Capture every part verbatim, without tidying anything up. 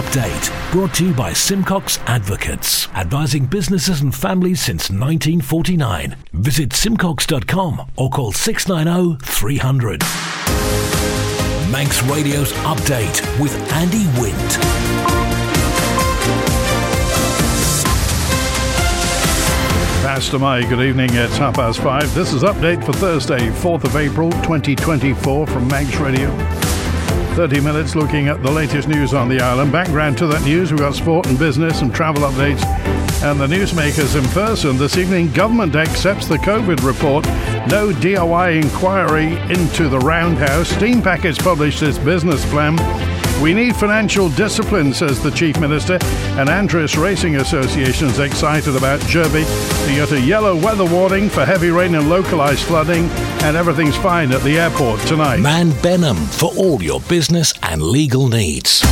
Update, brought to you by Simcox Advocates, advising businesses and families since nineteen forty-nine. Visit simcox dot com or call six nine zero, three hundred. Manx Radio's Update with Andy Wint. Pastor Mai, good evening. It's half past five. This is Update for Thursday, fourth of April, twenty twenty-four from Manx Radio. thirty minutes looking at the latest news on the island. Background to that news, we've got sport and business and travel updates and the newsmakers in person. This evening, government accepts the COVID report. No D I Y inquiry into the roundhouse. Steam Packets published its business plan. We need financial discipline, says the Chief Minister. And Andreas Racing Association is excited about Derby. They got a yellow weather warning for heavy rain and localised flooding, and everything's fine at the airport tonight. Man Benham for all your business and legal needs.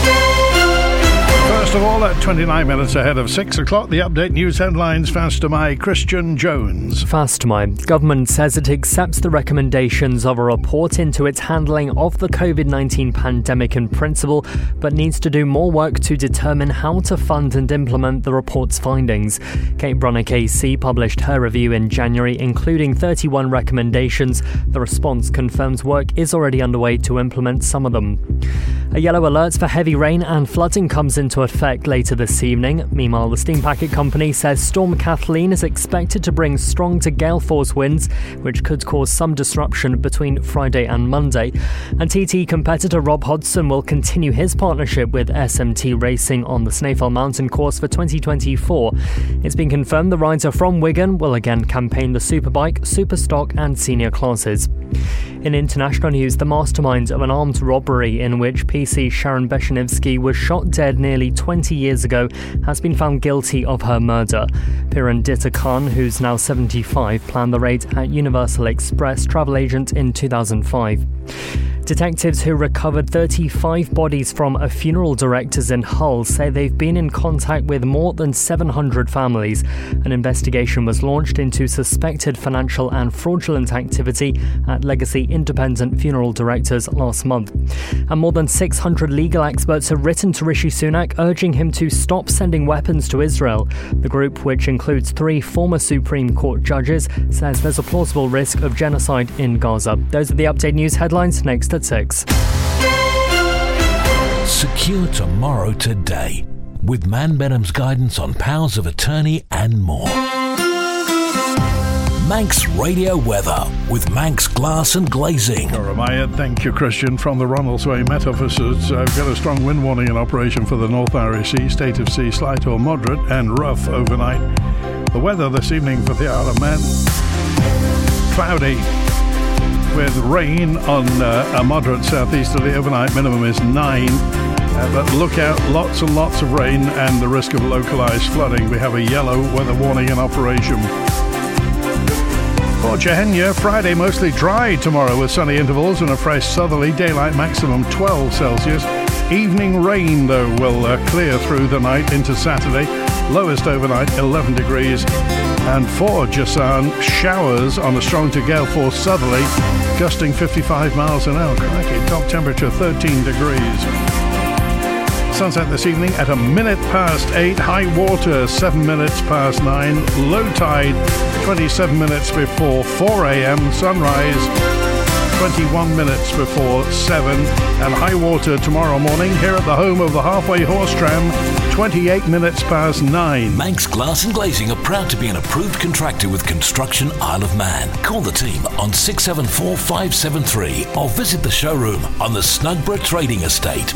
First of all, at twenty-nine minutes ahead of six o'clock, the Update news headlines. Fast to my Christian Jones. Fast to my. Government says it accepts the recommendations of a report into its handling of the COVID nineteen pandemic in principle, but needs to do more work to determine how to fund and implement the report's findings. Kate Brunick A C published her review in January, including thirty-one recommendations. The response confirms work is already underway to implement some of them. A yellow alert for heavy rain and flooding comes into effect later this evening. Meanwhile, the Steam Packet company says Storm Kathleen is expected to bring strong to gale force winds, which could cause some disruption between Friday and Monday. And T T competitor Rob Hodgson will continue his partnership with S M T Racing on the Snaefell Mountain course for twenty twenty-four. It's been confirmed the rider from Wigan will again campaign the Superbike, Superstock and senior classes. In international news, the mastermind of an armed robbery in which P C Sharon Beshenivsky was shot dead nearly twenty years ago has been found guilty of her murder. Pirandita Khan, who's now seventy-five, planned the raid at Universal Express travel agent in two thousand five. Detectives who recovered thirty-five bodies from a funeral directors in Hull say they've been in contact with more than seven hundred families. An investigation was launched into suspected financial and fraudulent activity at Legacy Independent Funeral Directors last month. And more than six hundred legal experts have written to Rishi Sunak urging him to stop sending weapons to Israel. The group, which includes three former Supreme Court judges, says there's a plausible risk of genocide in Gaza. Those are the Update news headlines. Next at six. Secure tomorrow today with Man Benham's guidance on powers of attorney and more. Manx Radio weather with Manx Glass and Glazing. Jeremiah, thank you, Christian. From the Ronaldsway Met offices, I've got a strong wind warning in operation for the North Irish Sea. State of sea slight or moderate and rough overnight. The weather this evening for the Isle of Man: cloudy with rain on uh, a moderate southeasterly. Overnight minimum is nine. Uh, but look out, lots and lots of rain and the risk of localised flooding. We have a yellow weather warning in operation. For Chehenya, Friday mostly dry tomorrow with sunny intervals and a fresh southerly. Daylight maximum twelve Celsius. Evening rain, though, will uh, clear through the night into Saturday. Lowest overnight eleven degrees. And for Jasan, showers on a strong to gale force southerly, gusting fifty-five miles an hour. Crikey, top temperature thirteen degrees. Sunset this evening at a minute past eight. High water seven minutes past nine. Low tide twenty-seven minutes before four a.m. Sunrise twenty-one minutes before seven. And high water tomorrow morning here at the home of the Halfway Horse Tram, twenty-eight minutes past nine. Manx Glass and Glazing are proud to be an approved contractor with Construction Isle of Man. Call the team on six seven four, five seven three or visit the showroom on the Snugborough Trading Estate.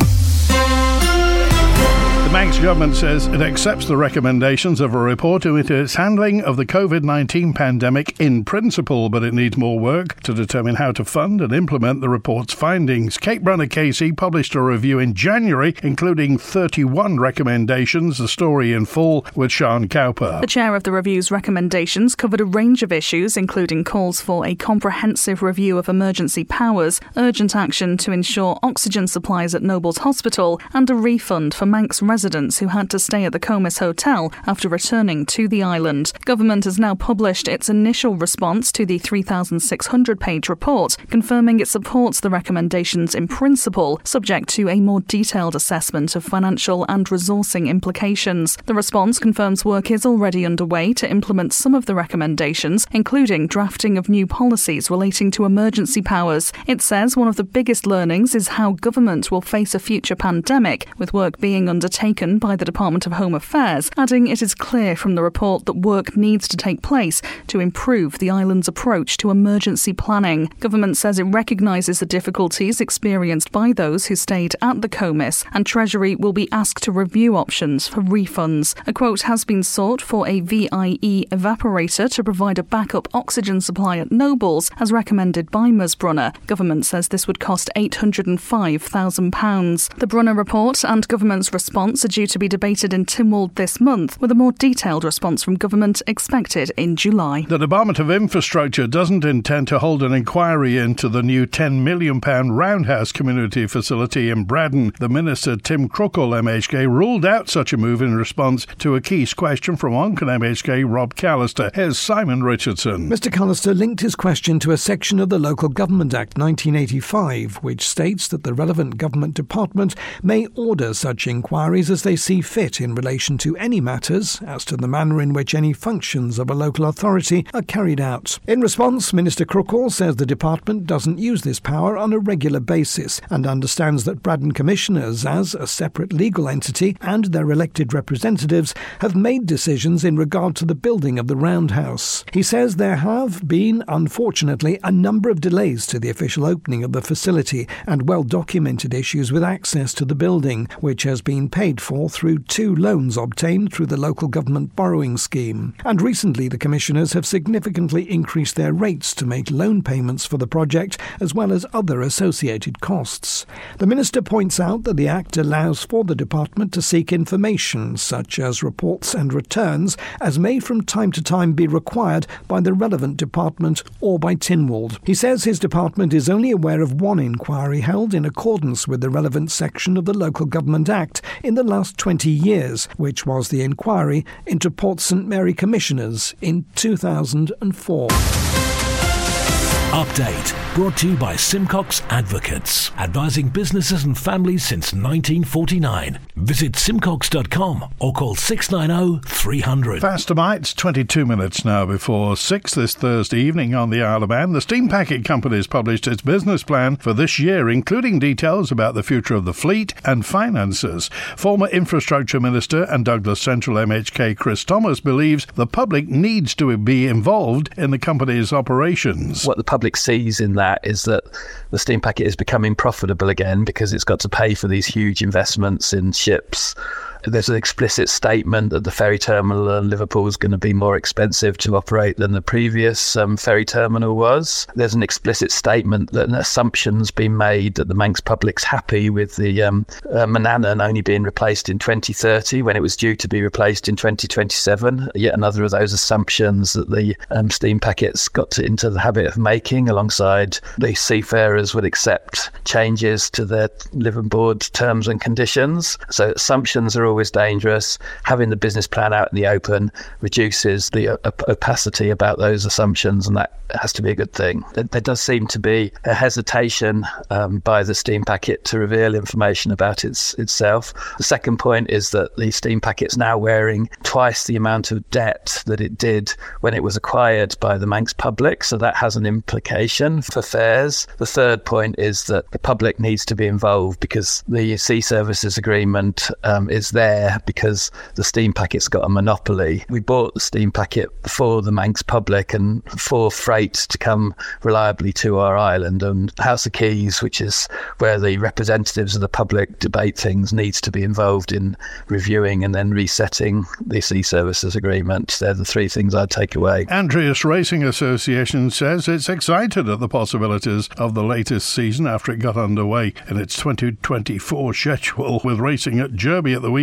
The Manx government says it accepts the recommendations of a report into its handling of the COVID nineteen pandemic in principle, but it needs more work to determine how to fund and implement the report's findings. Kate Brunick A C published a review in January, including thirty-one recommendations. The story in full with Sian Cowper. The chair of the review's recommendations covered a range of issues, including calls for a comprehensive review of emergency powers, urgent action to ensure oxygen supplies at Nobles Hospital, and a refund for Manx residents residents who had to stay at the Comus Hotel after returning to the island. Government has now published its initial response to the three thousand six hundred page report, confirming it supports the recommendations in principle, subject to a more detailed assessment of financial and resourcing implications. The response confirms work is already underway to implement some of the recommendations, including drafting of new policies relating to emergency powers. It says one of the biggest learnings is how government will face a future pandemic, with work being undertaken by the Department of Home Affairs, adding it is clear from the report that work needs to take place to improve the island's approach to emergency planning. Government says it recognises the difficulties experienced by those who stayed at the Comus, and Treasury will be asked to review options for refunds. A quote has been sought for a V I E evaporator to provide a backup oxygen supply at Nobles, as recommended by Ms Brunner. Government says this would cost eight hundred five thousand pounds. The Brunner report and government's response are due to be debated in Tynwald this month, with a more detailed response from government expected in July. The Department of Infrastructure doesn't intend to hold an inquiry into the new ten million pounds Roundhouse community facility in Braddon. The Minister, Tim Crookall M H K, ruled out such a move in response to a Keys question from Onken M H K Rob Callister. Here's Simon Richardson. Mister Callister linked his question to a section of the Local Government Act nineteen eighty-five, which states that the relevant government department may order such inquiries as they see fit in relation to any matters as to the manner in which any functions of a local authority are carried out. In response, Minister Crookall says the department doesn't use this power on a regular basis and understands that Braddon Commissioners, as a separate legal entity, and their elected representatives have made decisions in regard to the building of the Roundhouse. He says there have been, unfortunately, a number of delays to the official opening of the facility and well-documented issues with access to the building, which has been paid for through two loans obtained through the local government borrowing scheme. And recently the Commissioners have significantly increased their rates to make loan payments for the project, as well as other associated costs. The Minister points out that the Act allows for the department to seek information, such as reports and returns, as may from time to time be required by the relevant department or by Tynwald. He says his department is only aware of one inquiry held in accordance with the relevant section of the Local Government Act in the last twenty years, which was the inquiry into Port St Mary Commissioners in two thousand four. Update brought to you by Simcox Advocates, advising businesses and families since nineteen forty-nine. Visit simcox dot com or call six nine zero three hundred. Faster bites, twenty-two minutes now before six this Thursday evening on the Isle of Man. The Steam Packet Company has published its business plan for this year, including details about the future of the fleet and finances. Former Infrastructure Minister and Douglas Central M H K Chris Thomas believes the public needs to be involved in the company's operations. What the public sees in that is that the Steam Packet is becoming profitable again because it's got to pay for these huge investments in ships. There's an explicit statement that the ferry terminal in Liverpool is going to be more expensive to operate than the previous um, ferry terminal was. There's an explicit statement that an assumption's been made that the Manx public's happy with the um, uh, Manannan only being replaced in twenty thirty when it was due to be replaced in twenty twenty-seven. Yet another of those assumptions that the um, Steam Packets got to, into the habit of making, alongside the seafarers would accept changes to their living board terms and conditions. So assumptions are all always dangerous. Having the business plan out in the open reduces the op- opacity about those assumptions, and that has to be a good thing. There, there does seem to be a hesitation um, by the Steam Packet to reveal information about its itself. The second point is that the Steam Packet's now wearing twice the amount of debt that it did when it was acquired by the Manx public, so that has an implication for fares. The third point is that the public needs to be involved because the Sea Services Agreement um, is there because the Steam Packet's got a monopoly. We bought the Steam Packet for the Manx public and for freight to come reliably to our island, and House of Keys, which is where the representatives of the public debate things, needs to be involved in reviewing and then resetting the Sea Services Agreement. They're the three things I'd take away. Andreas Racing Association says it's excited at the possibilities of the latest season after it got underway in its twenty twenty-four schedule, with racing at Derby at the weekend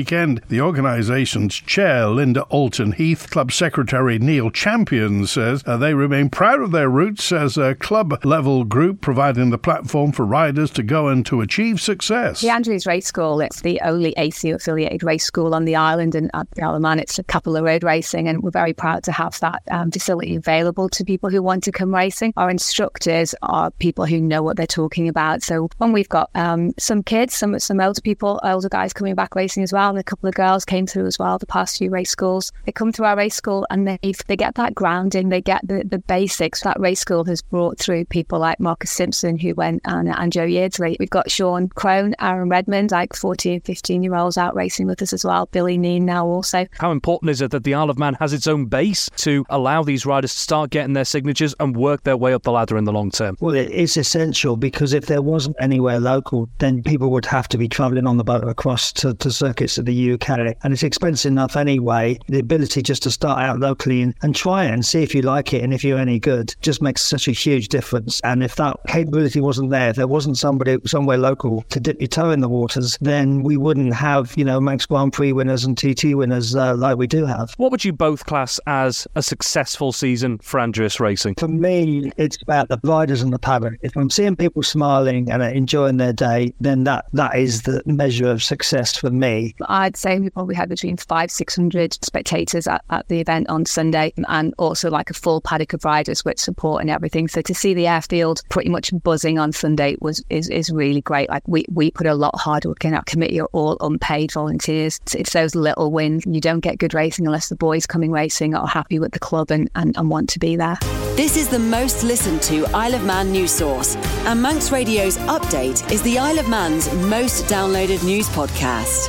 weekend. The organisation's chair, Linda Alton-Heath, club secretary Neil Champion says uh, they remain proud of their roots as a club-level group, providing the platform for riders to go and to achieve success. The Andrews Race School, it's the only A C O-affiliated race school on the island, and at the Isle of Man it's a couple of road racing, and we're very proud to have that um, facility available to people who want to come racing. Our instructors are people who know what they're talking about. So when we've got um, some kids, some some older people, older guys coming back racing as well, and a couple of girls came through as well the past few race schools. They come through our race school and they they get that grounding, they get the, the basics. That race school has brought through people like Marcus Simpson, who went, and, and Joe Yeardsley. We've got Sean Crone, Aaron Redmond, like fourteen, fifteen year olds out racing with us as well. Billy Neen now also. How important is it that the Isle of Man has its own base to allow these riders to start getting their signatures and work their way up the ladder in the long term? Well, it is essential, because if there wasn't anywhere local, then people would have to be travelling on the boat across to, to circuits of the U K. And it's expensive enough anyway. The ability just to start out locally and, and try it and see if you like it and if you're any good just makes such a huge difference. And if that capability wasn't there, if there wasn't somebody somewhere local to dip your toe in the waters, then we wouldn't have, you know, Manx Grand Prix winners and T T winners uh, like we do have. What would you both class as a successful season for Andreas Racing? For me, it's about the riders and the paddock. If I'm seeing people smiling and enjoying their day, then that, that is the measure of success for me. I'd say we probably had between five, six hundred spectators at, at the event on Sunday, and also like a full paddock of riders with support and everything. So to see the airfield pretty much buzzing on Sunday was is, is really great. Like we, we put a lot of hard work in. Our committee are all unpaid volunteers. It's those little wins. You don't get good racing unless the boys coming racing are happy with the club and, and, and want to be there. This is the most listened to Isle of Man news source, and Manx Radio's Update is the Isle of Man's most downloaded news podcast.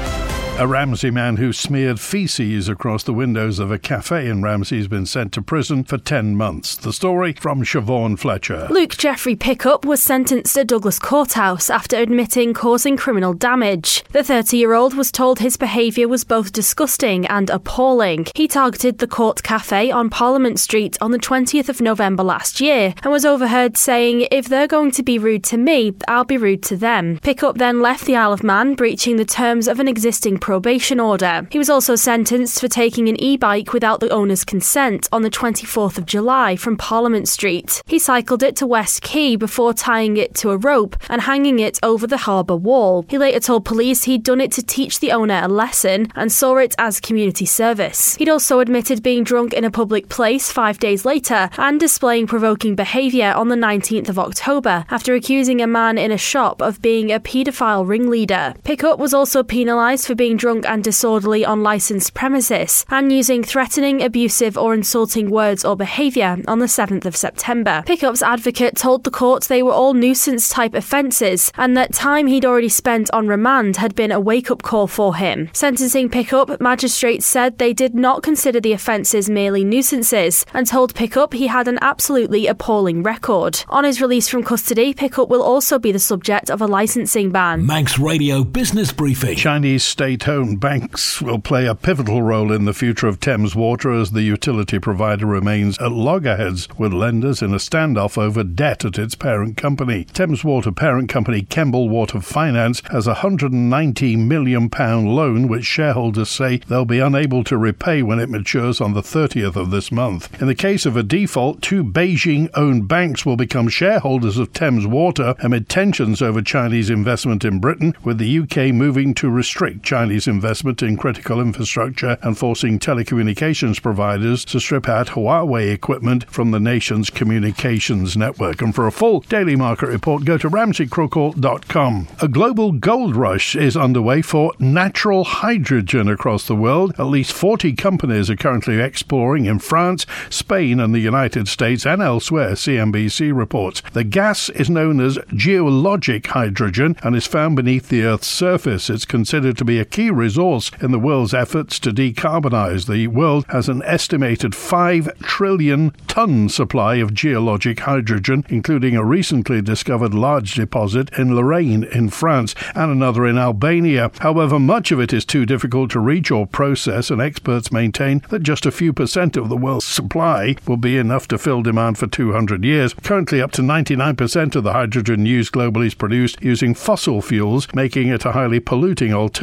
A Ramsey man who smeared faeces across the windows of a cafe in Ramsey has been sent to prison for ten months. The story from Siobhan Fletcher. Luke Jeffrey Pickup was sentenced at Douglas Courthouse after admitting causing criminal damage. The thirty-year-old was told his behaviour was both disgusting and appalling. He targeted the Court Cafe on Parliament Street on the twentieth of November last year and was overheard saying, "If they're going to be rude to me, I'll be rude to them." Pickup then left the Isle of Man, breaching the terms of an existing probation order. He was also sentenced for taking an e-bike without the owner's consent on the twenty-fourth of July from Parliament Street. He cycled it to West Quay before tying it to a rope and hanging it over the harbour wall. He later told police he'd done it to teach the owner a lesson and saw it as community service. He'd also admitted being drunk in a public place five days later and displaying provoking behaviour on the nineteenth of October after accusing a man in a shop of being a paedophile ringleader. Pickup was also penalised for being drunk and disorderly on licensed premises and using threatening, abusive or insulting words or behaviour on the seventh of September. Pickup's advocate told the court they were all nuisance-type offences and that time he'd already spent on remand had been a wake-up call for him. Sentencing Pickup, magistrates said they did not consider the offences merely nuisances and told Pickup he had an absolutely appalling record. On his release from custody, Pickup will also be the subject of a licensing ban. Manx Radio Business Briefing. Chinese state-owned banks will play a pivotal role in the future of Thames Water as the utility provider remains at loggerheads with lenders in a standoff over debt at its parent company. Thames Water parent company Kemble Water Finance has a one hundred ninety million pounds loan which shareholders say they'll be unable to repay when it matures on the thirtieth of this month. In the case of a default, two Beijing-owned banks will become shareholders of Thames Water amid tensions over Chinese investment in Britain, with the U K moving to restrict Chinese investment in critical infrastructure and forcing telecommunications providers to strip out Huawei equipment from the nation's communications network. And for a full daily market report, go to ramsey crookall dot com. A global gold rush is underway for natural hydrogen across the world. At least forty companies are currently exploring in France, Spain and the United States and elsewhere, C N B C reports. The gas is known as geologic hydrogen and is found beneath the Earth's surface. It's considered to be a key resource in the world's efforts to decarbonise. The world has an estimated five trillion tonne supply of geologic hydrogen, including a recently discovered large deposit in Lorraine in France and another in Albania. However, much of it is too difficult to reach or process, and experts maintain that just a few percent of the world's supply will be enough to fill demand for two hundred years. Currently, up to ninety-nine percent of the hydrogen used globally is produced using fossil fuels, making it a highly polluting alternative.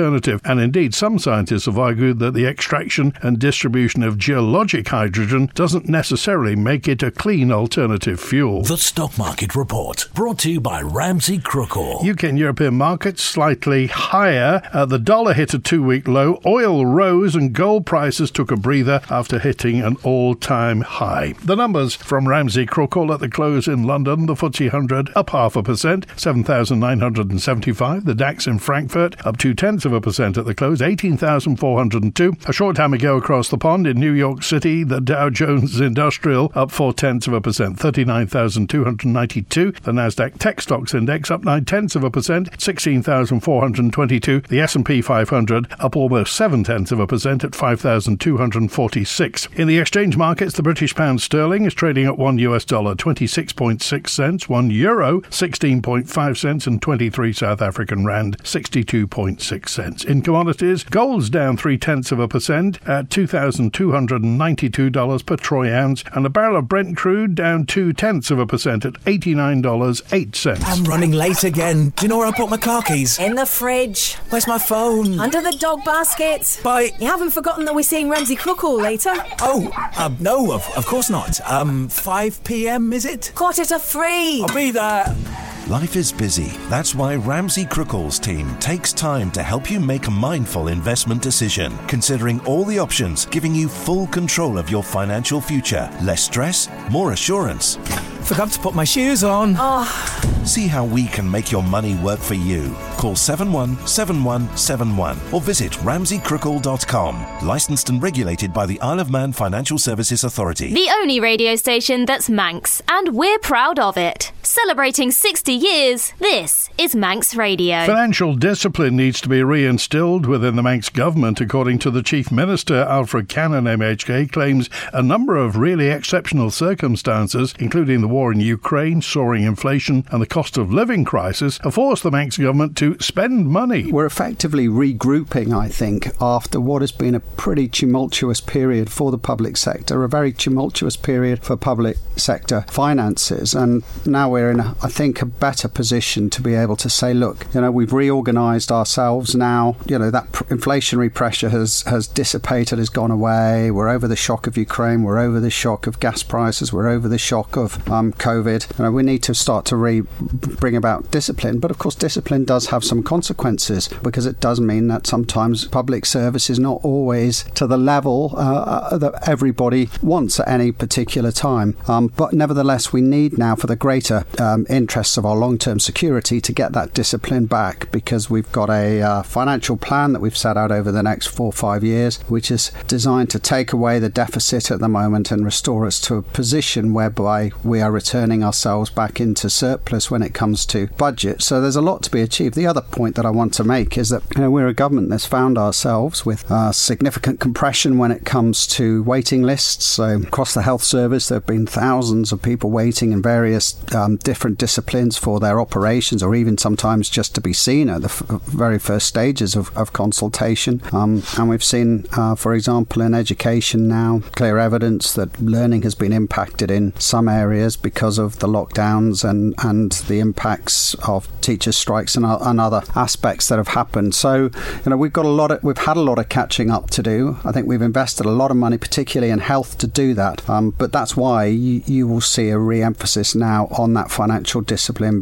And indeed, some scientists have argued that the extraction and distribution of geologic hydrogen doesn't necessarily make it a clean alternative fuel. The Stock Market Report, brought to you by Ramsey Crookall. U K and European markets slightly higher. Uh, the dollar hit a two-week low. Oil rose and gold prices took a breather after hitting an all-time high. The numbers from Ramsey Crookall at the close in London. The F T S E one hundred up half a percent, seven thousand nine hundred seventy-five. The DAX in Frankfurt up two-tenths of a percent at the close, eighteen thousand four hundred two. A short time ago across the pond in New York City, the Dow Jones Industrial up four-tenths of a percent, thirty-nine thousand two hundred ninety-two. The Nasdaq Tech Stocks Index up nine-tenths of a percent, sixteen thousand four hundred twenty-two. The S and P five hundred up almost seven-tenths of a percent at five thousand two hundred forty-six. In the exchange markets, the British pound sterling is trading at one U S dollar twenty-six point six cents, one euro sixteen point five cents, and twenty-three South African rand sixty-two point six cents. In commodities, gold's down three-tenths of a percent at two thousand two hundred ninety-two dollars per troy ounce, and a barrel of Brent crude down two-tenths of a percent at eighty-nine dollars and eight cents. I'm running late again. Do you know where I put my car keys? In the fridge. Where's my phone? Under the dog basket. Bye. You haven't forgotten that we're seeing Ramsey Crookall later? Oh, um, no, of, of course not. Um, five p.m, is it? Quarter to three. I'll be there. Life is busy. That's why Ramsey Crookall's team takes time to help you make a mindful investment decision, considering all the options, giving you full control of your financial future. Less stress, more assurance. Forgot to put my shoes on. Oh. See how we can make your money work for you. Call seven one seven one seven one or visit ramsey crookall dot com. Licensed and regulated by the Isle of Man Financial Services Authority. The only radio station that's Manx, and we're proud of it. Celebrating sixty years, this is Manx Radio. Financial discipline needs to be reinstilled within the Manx government, according to the Chief Minister. Alfred Cannon, M H K, claims a number of really exceptional circumstances, including the war in Ukraine, soaring inflation and the cost of living crisis, have forced the Manx government to spend money. We're effectively regrouping, I think, after what has been a pretty tumultuous period for the public sector, a very tumultuous period for public sector finances. And now we're in, a, I think, a better position to be able to say, look, you know, we've reorganised ourselves now. You know, that pr- inflationary pressure has, has dissipated, has gone away. We're over the shock of Ukraine. We're over the shock of gas prices. We're over the shock of um, COVID. You know, we need to start to re- bring about discipline. But of course, discipline does have some consequences, because it does mean that sometimes public service is not always to the level uh, that everybody wants at any particular time. Um, but nevertheless, we need now, for the greater um, interests of our long-term security, to get that discipline back, because we've got a uh, financial plan that we've set out over the next four or five years, which is designed to take away the deficit at the moment and restore us to a position whereby we are returning ourselves back into surplus when it comes to budget. So there's a lot to be achieved. The other point that I want to make is that, you know, we're a government that's found ourselves with uh, significant compression when it comes to waiting lists. So across the health service, there have been thousands of people waiting in various um, different disciplines for their operations, or even sometimes just to be seen at the f- very first stages of, of consultation. Um, and we've seen, uh, for example, in education now, clear evidence that learning has been impacted in some areas because of the lockdowns and, and the impacts of teachers' strikes and, and other aspects that have happened. So, you know, we've got a lot of, we've had a lot of catching up to do. I think we've invested a lot of money, particularly in health, to do that. Um, but that's why you, you will see a re-emphasis now on that financial discipline.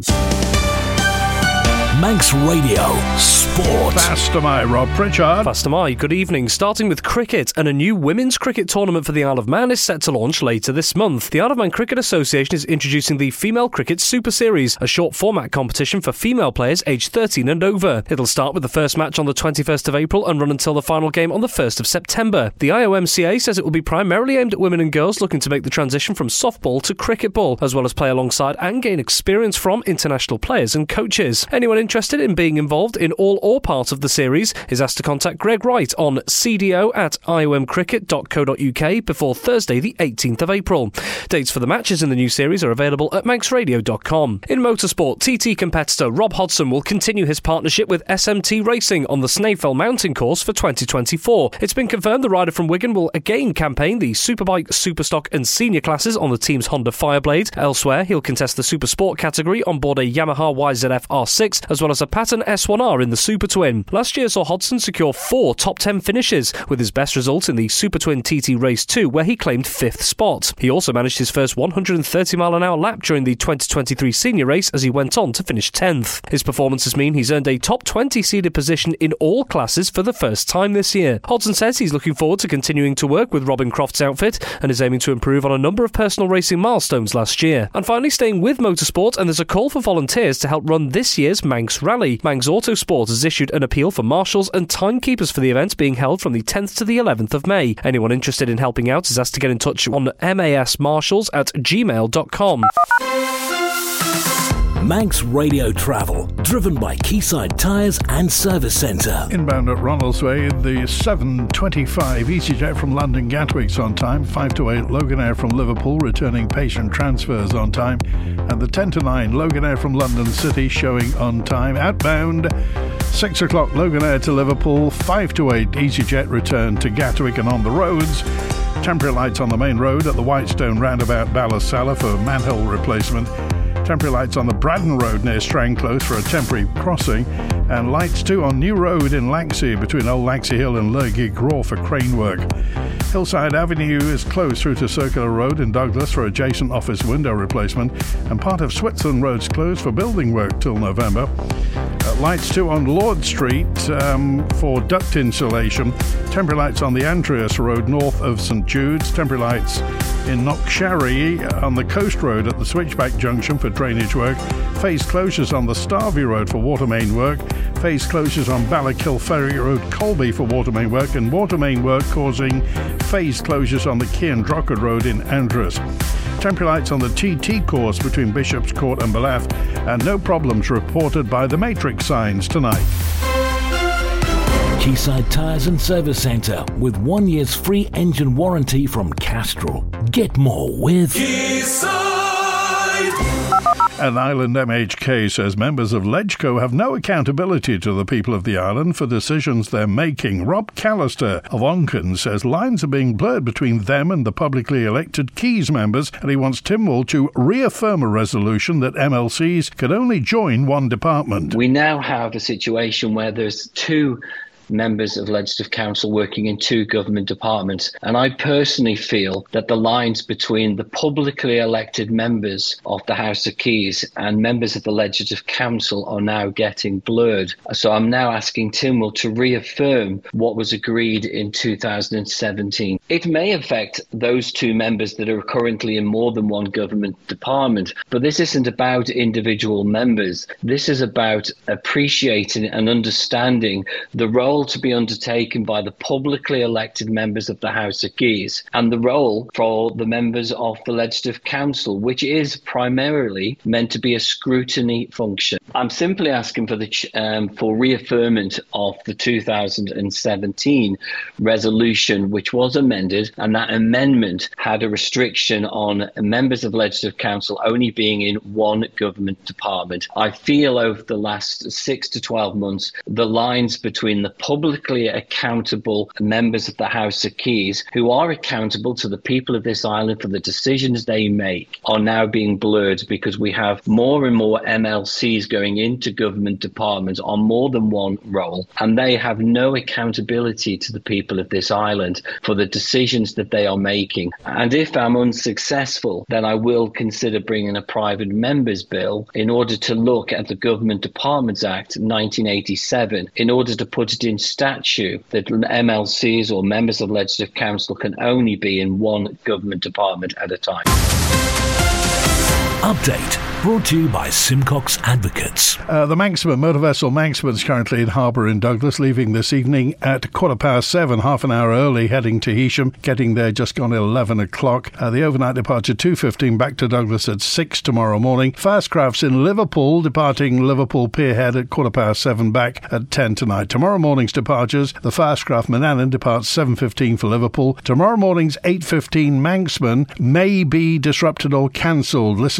Manx Radio Sport. Fast am I, Rob Pritchard. Fast am I. Good evening. Starting with cricket, and a new women's cricket tournament for the Isle of Man is set to launch later this month. The Isle of Man Cricket Association is introducing the Female Cricket Super Series, a short format competition for female players aged thirteen and over. It'll start with the first match on the twenty-first of April and run until the final game on the first of September. The I O M C A says it will be primarily aimed at women and girls looking to make the transition from softball to cricket ball, as well as play alongside and gain experience from international players and coaches. Anyone interested in being involved in all or part of the series is asked to contact Greg Wright on c d o at i o m cricket dot co dot u k before Thursday the eighteenth of April. Dates for the matches in the new series are available at manx radio dot com. In motorsport, T T competitor Rob Hodson will continue his partnership with S M T Racing on the Snaefell Mountain Course for twenty twenty-four. It's been confirmed the rider from Wigan will again campaign the Superbike, Superstock and Senior classes on the team's Honda Fireblade. Elsewhere, he'll contest the Super Sport category on board a Yamaha Y Z F R six, as as well as a Patton S one R in the Super Twin. Last year saw Hodgson secure four top ten finishes, with his best result in the Super Twin T T Race two, where he claimed fifth spot. He also managed his first one hundred thirty mile an hour lap during the twenty twenty-three senior race as he went on to finish tenth. His performances mean he's earned a top twenty seeded position in all classes for the first time this year. Hodgson says he's looking forward to continuing to work with Robin Croft's outfit and is aiming to improve on a number of personal racing milestones last year. And finally, staying with motorsport, and there's a call for volunteers to help run this year's Manx Rally. Manx Autosport has issued an appeal for marshals and timekeepers for the event being held from the tenth to the eleventh of May. Anyone interested in helping out is asked to get in touch on masmarshals at gmail dot com. Manx Radio Travel, driven by Quayside Tyres and Service Centre. Inbound at Ronaldsway, the seven twenty-five EasyJet from London Gatwick's on time, five to eight Loganair from Liverpool returning patient transfers on time, and the ten to nine Loganair from London City showing on time. Outbound, six o'clock Loganair to Liverpool, five to eight EasyJet return to Gatwick. And on the roads, temporary lights on the main road at the Whitestone roundabout Ballasalla for manhole replacement. Temporary lights on the Braddon Road near Strang Close for a temporary crossing, and lights too on New Road in Laxey between Old Laxey Hill and Lurgig Raw for crane work. Hillside Avenue is closed through to Circular Road in Douglas for adjacent office window replacement, and part of Switzerland Road's closed for building work till November. Uh, lights too on Lord Street um, for duct insulation. Temporary lights on the Andreas Road north of St Jude's. Temporary lights in Knocksharry on the Coast Road at the Switchback Junction for drainage work. Phase closures on the Starvey Road for water main work. Phase closures on Ballakill Ferry Road, Colby for water main work, and water main work causing phase closures on the Cian Drogheda Road in Andreas. Temporary lights on the T T course between Bishop's Court and Ballath, and no problems reported by the Matrix signs tonight. Quayside Tyres and Service Centre with one year's free engine warranty from Castrol. Get more with Quayside. An Island M H K says members of LegCo have no accountability to the people of the island for decisions they're making. Rob Callister of Onken says lines are being blurred between them and the publicly elected Keys members, and he wants Tynwald to reaffirm a resolution that M L Cs could only join one department. We now have a situation where there's two members of Legislative Council working in two government departments. And I personally feel that the lines between the publicly elected members of the House of Keys and members of the Legislative Council are now getting blurred. So I'm now asking Tynwald to reaffirm what was agreed in two thousand seventeen. It may affect those two members that are currently in more than one government department, but this isn't about individual members. This is about appreciating and understanding the role to be undertaken by the publicly elected members of the House of Keys and the role for the members of the Legislative Council, which is primarily meant to be a scrutiny function. I'm simply asking for the um, for reaffirmment of the two thousand seventeen resolution, which was amended, and that amendment had a restriction on members of Legislative Council only being in one government department. I feel over the last six to twelve months, the lines between the publicly accountable members of the House of Keys, who are accountable to the people of this island for the decisions they make, are now being blurred because we have more and more M L Cs going into government departments on more than one role, and they have no accountability to the people of this island for the decisions that they are making. And if I'm unsuccessful, then I will consider bringing a private members bill in order to look at the Government Departments Act nineteen eighty-seven in order to put it in statute that M L Cs or members of Legislative Council can only be in one government department at a time. Update brought to you by Simcox Advocates. Uh, the Manxman motor vessel Manxman is currently in harbour in Douglas, leaving this evening at quarter past seven, half an hour early, heading to Heysham, getting there just gone eleven o'clock. Uh, the overnight departure two fifteen back to Douglas at six tomorrow morning. Fastcraft's in Liverpool, departing Liverpool Pierhead at quarter past seven, back at ten tonight. Tomorrow morning's departures, the Fastcraft Manannan departs seven fifteen for Liverpool. Tomorrow morning's eight fifteen Manxman may be disrupted or cancelled. Listen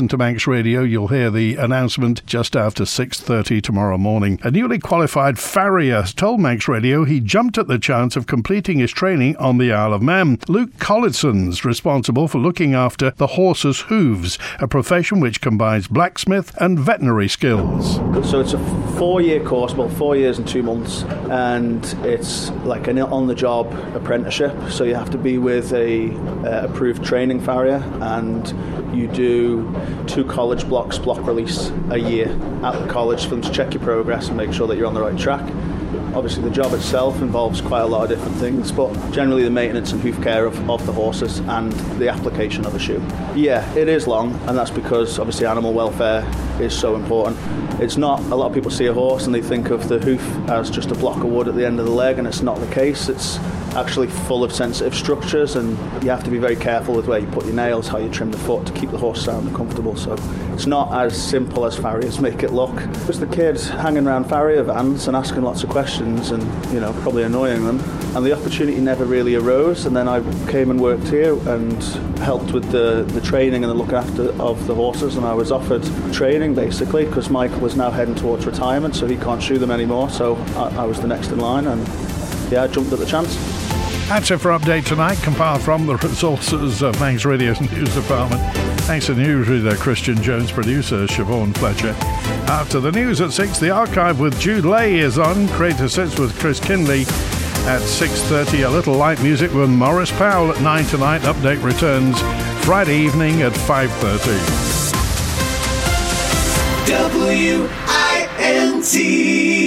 listen to Manx Radio, you'll hear the announcement just after six thirty tomorrow morning. A newly qualified farrier told Manx Radio he jumped at the chance of completing his training on the Isle of Man. Luke Collison's responsible for looking after the horse's hooves, a profession which combines blacksmith and veterinary skills. So it's a four-year course, well, four years and two months, and it's like an on-the-job apprenticeship. So you have to be with a uh, approved training farrier, and you do two college blocks, block release a year at the college for them to check your progress and make sure that you're on the right track. Obviously the job itself involves quite a lot of different things, but generally the maintenance and hoof care of, of the horses and the application of a shoe. Yeah, it is long, and that's because obviously animal welfare is so important. It's not, a lot of people see a horse and they think of the hoof as just a block of wood at the end of the leg, and it's not the case. It's actually full of sensitive structures, and you have to be very careful with where you put your nails, how you trim the foot to keep the horse sound and comfortable. So it's not as simple as farriers make it look. Just the kids hanging around farrier vans and asking lots of questions and, you know, probably annoying them, and the opportunity never really arose. And then I came and worked here and helped with the, the training and the look after of the horses, and I was offered training basically because Michael was now heading towards retirement, so he can't shoe them anymore, so I, I was the next in line, and yeah, I jumped at the chance. That's it for Update Tonight, compiled from the resources of Manx Radio's News Department. Thanks to newsreader Christian Jones, producer Siobhan Fletcher. After the news at six, The Archive with Jude Lay is on. Creator Sits with Chris Kinley. At six thirty, a little light music with Maurice Powell. At nine tonight, Update returns Friday evening at five thirty. W I N T